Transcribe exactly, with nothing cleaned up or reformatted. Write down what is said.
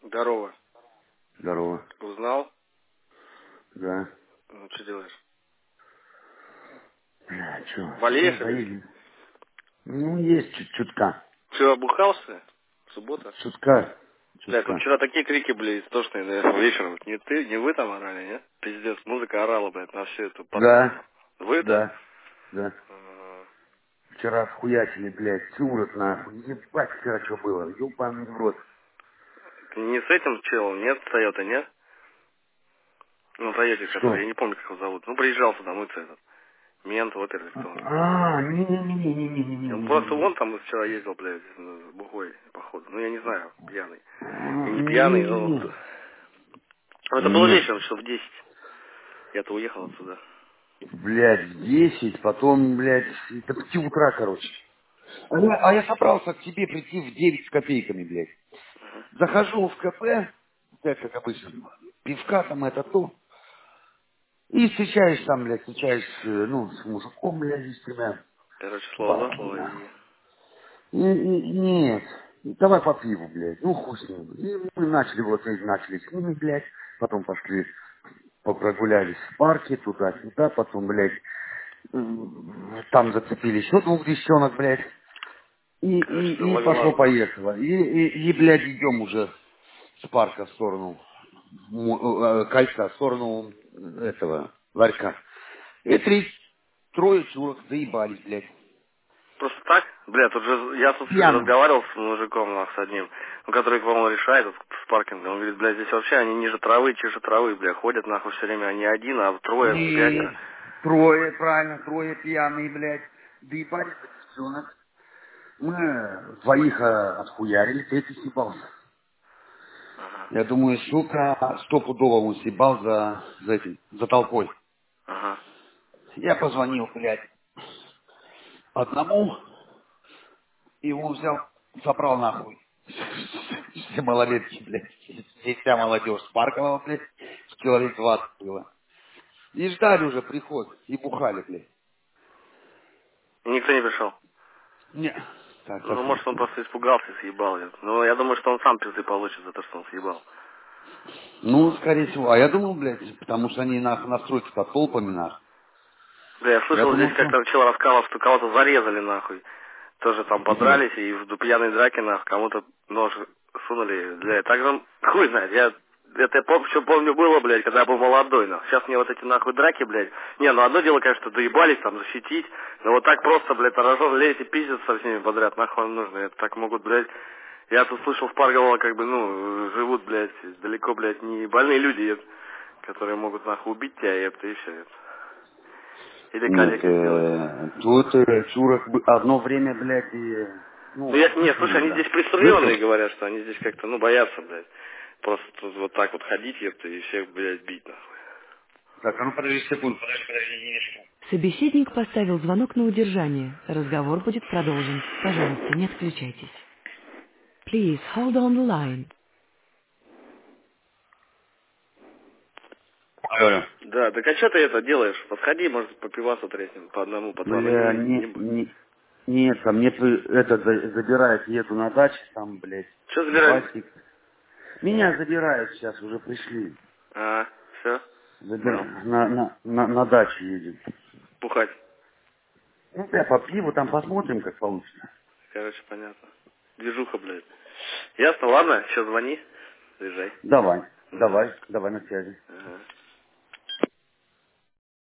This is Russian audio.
Здорово. Здорово. Узнал? Да. Ну, что делаешь? Бля, чё? Сейчас Болеешь или? поедем. Ну, есть чуть чутка. Че, обухался? Суббота? Чутка. Бля, тут Чутка. вчера такие крики были истошные, наверное, вечером. Не ты, не вы там орали, нет? Пиздец, музыка орала, блядь, на всю эту подъезд. Да. Вы, да? Да. Да. Ага. Вчера схуячили, блядь, чурок нахуй. Ебать, вчера что было? Ёбаный в рот. Ты не с этим челом, нет? С Тойотой, нет? Ну, Тойоте, который, я Что? не помню, как его зовут. Ну, приезжал сюда, мыться этот. Мент, вот или кто он. А, Он просто не-не-не-не-не-не-не-не-не. вон там вчера ездил, блядь, с бухой, походу. Ну, я не знаю, пьяный. И не пьяный, но... Не-не-не. Ну, это было Нет. вечером, часов в десять. Я-то уехал отсюда. Блядь, в десять, потом, блядь, до пяти утра, короче. А я, а я собрался к тебе прийти в девять с копейками, блядь. Захожу в кафе, опять как обычно, пивка там, это то. И встречаюсь там, блядь, встречаюсь, э, ну, с мужиком, блядь, и с тремя Короче, слово за бабами, слово и... нахуй. И, и- нет, давай по пиву, блядь, ну хуй с ним. И мы начали вот, и начали с ними, блядь, потом пошли, попрогулялись в парке, туда-сюда, потом, блядь, м, там зацепили еще двух девчонок, блядь. И, Короче, ты и, и ловил азбуку. пошло-поехало. И, и, и, блядь, идем уже с парка в сторону му- э, кольца, в сторону этого ларька. И три, трое чурок заебались, блядь. Просто так? Бля, тут же... Я тут Пьяным. разговаривал с мужиком, нах, с одним, ну, который, по-моему, решает вот, с паркингом. Он говорит, бля, здесь вообще они ниже травы, чиже травы, бля, ходят, нахуй, все время. Они один, а трое, И пятеро. трое, правильно, трое пьяные, блядь. Доебались до девчонок. Мы двоих э, отхуярили, третий съебался. Ага, Я думаю, сука, стопудово он съебал за, за этим, за толпой. ага. Я позвонил, блядь, одному, и он взял, собрал нахуй. Все малолетки, блядь. Здесь вся молодежь спарковала, блядь. Человек двадцать было. И ждали уже приход. И бухали, блядь. И никто не пришел. Не. Так, Ну, так. может, он просто испугался и съебал. её. Ну, я думаю, что он сам пизды получит за то, что он съебал. Ну, скорее всего. А я думал, блядь, потому что они нахуй на стройке под толпами, нахуй. Да, я Я слышал, здесь думал, что... как-то чел рассказывал, что кого-то зарезали, нахуй. Тоже там Где? подрались, и в пьяной драке, нахуй, кому-то нож сунули. Бля, так же, хуй знает, я... Это я помню, что помню было, блядь, когда я был молодой, нахуй. Сейчас мне вот эти, нахуй, драки, блядь. Не, ну одно дело, конечно, доебались там, защитить. Но вот так просто, блядь, на рожон лезть и пиздец со всеми подряд, нахуй вам нужно. Это так могут, блядь... Я тут слышал, в Паргово, как бы, ну, живут, блядь, далеко, блядь, не больные люди, еб, которые могут, нахуй, убить тебя, еб, и все, еб. Или Нет, калека сделать. э, тут э, чурок бы- одно время, блядь, и... Ну, Ну, я, нет, слушай, слышали, они здесь да. приструненные Слышал? говорят, что они здесь как-то, ну, боятся, блядь. Просто тут вот так вот ходить, ебто, и всех, блядь, бить, нахуй. Так, а ну подожди секунду, подожди, подожди, не вижу. Собеседник поставил звонок на удержание. Разговор будет продолжен. Пожалуйста, не отключайтесь. Please hold on the line. Алло, алло. Да, так а что ты это делаешь? Подходи, может, по пивасу треснем, по одному, по два, ну, Бля, не, не не, будь. не, нет, там мне п- это за- забирают, еду на дачу, там, блядь, Что забирать? Васик. Меня забирают сейчас, уже пришли. А, все, понял. Забир- На, на, на, на дачу едем. Пухать. Ну, бля, по пиву там посмотрим, как получится. Короче, понятно. Движуха, блядь. Ясно, ладно, еще звони. Заезжай. Давай, Давай. давай, давай на связи. Ага.